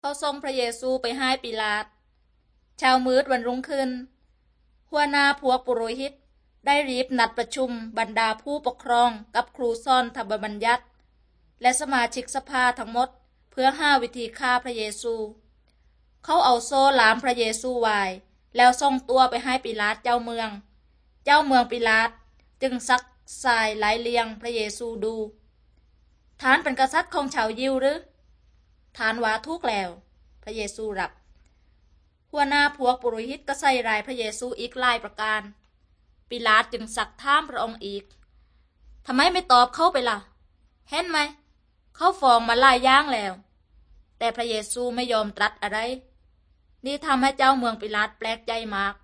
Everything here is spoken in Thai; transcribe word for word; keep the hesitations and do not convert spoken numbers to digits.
เขาส่งพระเยซูไปให้ปิลาตเช้ามืดวันรุ่งขึ้นหัวหน้าพวกปุโรหิตได้รีบนัดประชุมบรรดาผู้ปกครองกับครูสอนธรรมบัญญัติและสมาชิกสภาทั้งหมดเพื่อหาวิธีฆ่าพระเยซูเขาเอาโซ่ลามพระเยซูไว้แล้วส่งตัวไปให้ปิลาตเจ้าเมืองเจ้าเมืองปิลาตจึงซักสายหลายเลียงพระเยซูดูท่านเป็นกษัตริย์ของชาวยิวหรือท่านว่าทุกแล้วพระเยซูรับหัวหน้าพวกปุโรหิตก็ใส่ร้ายพระเยซูอีกหลายประการปิลาตจึงซักถามพระองค์อีกทำไมไม่ตอบเขาไปล่ะเห็นไหมเขาฟ้องมาหลายอย่างแล้วแต่พระเยซูไม่ยอมตรัสอะไรนี่ทำให้เจ้าเมืองปิลาตแปลกใจมาก